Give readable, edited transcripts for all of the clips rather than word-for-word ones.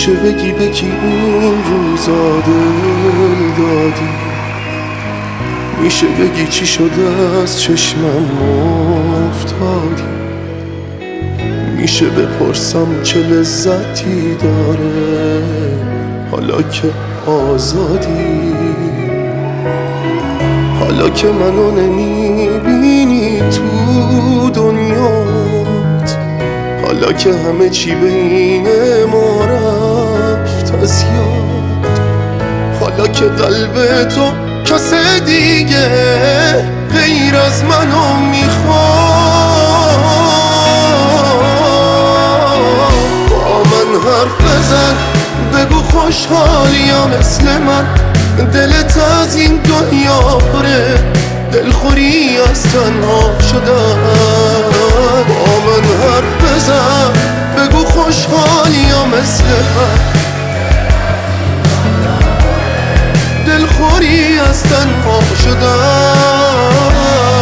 میشه بگی به کی این روزا دل دادی؟ میشه بگی چی شده از چشمم افتادی؟ میشه بپرسم چه لذتی داره حالا که آزادی؟ حالا که منو نمیبینی تو دنیات، حالا که همه چی بین ما رفت از یاد، حالا که قلب تو کس دیگه غیر از منو میخواد، با من حرف بزن بگو خوشحالی یا مثل من دلت از این دنیا پره دلخوری از تنها شدن. با من حرف بزن بگو خوشحالی یا مثل من دلخوری از تنها شدن.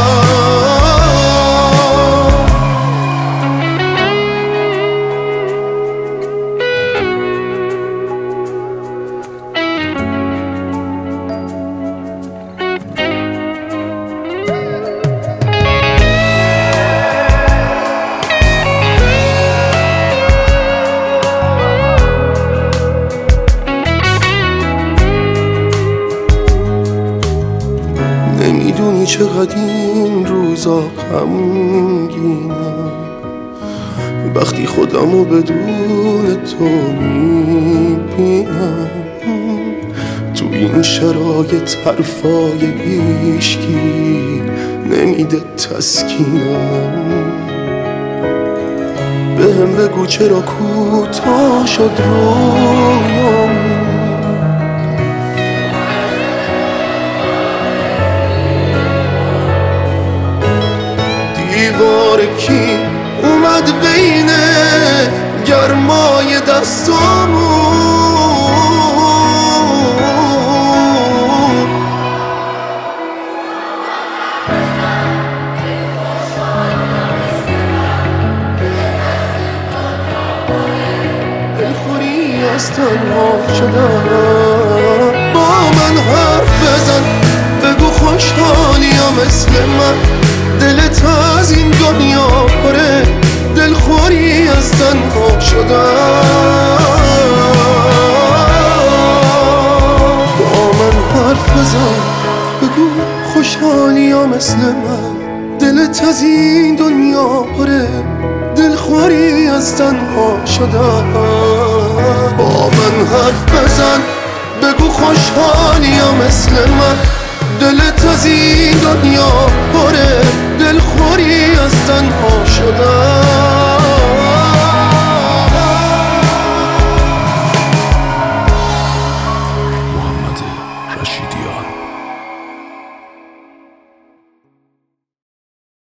نمیدونی چقدر این روزا غمگینم وقتی خودمو بدون تو میبینم. تو این شرایط حرفای هیچکی نمیده تسکینم. بهم بگو چرا کوتاه شد رویام، دیوار کی اومد بین گرمای دستامون. دلخوری از تنها شدن. با من حرف بزن بگو خوشحالی یا مثل من دلت از این دنیا پره دلخوری از تنها شدن. با من حرف بزن بگو خوشحالی یا مثل من دلت از این دنیا پره دلخوری از تنها شدن. با من حرف بزن بگو خوشحالی یا مثل من دلت از این دنیا پره دلخوری از تنها شدن.